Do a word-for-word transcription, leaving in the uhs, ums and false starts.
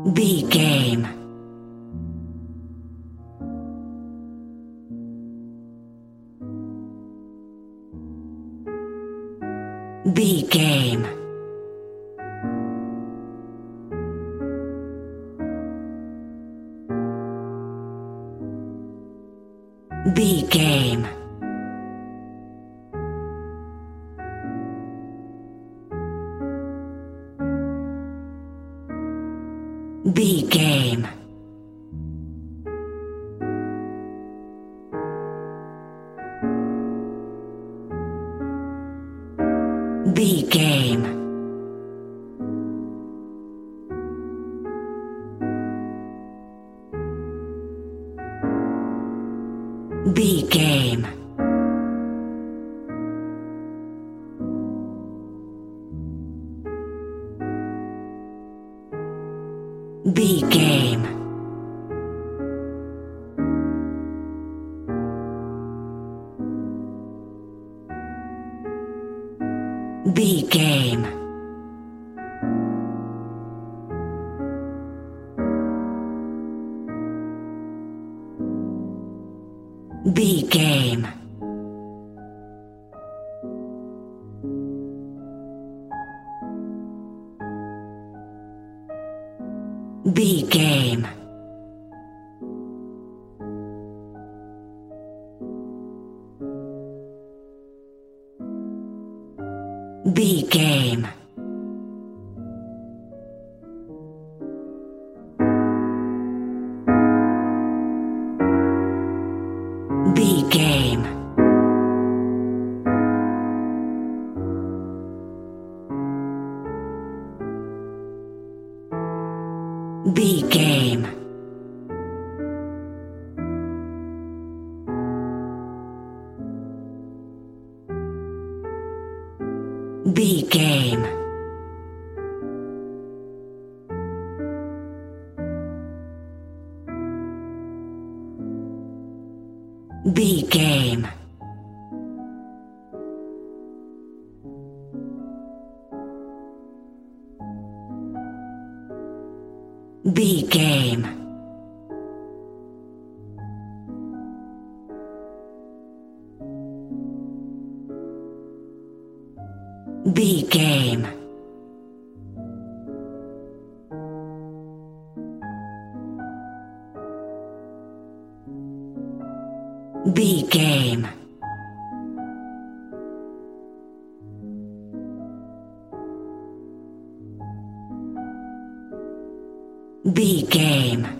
B game. B game. B game. B game. B game. B game. B game. B game. B game. B game. B game. B game. B game. B game. B game. B game. B game. B game. B game.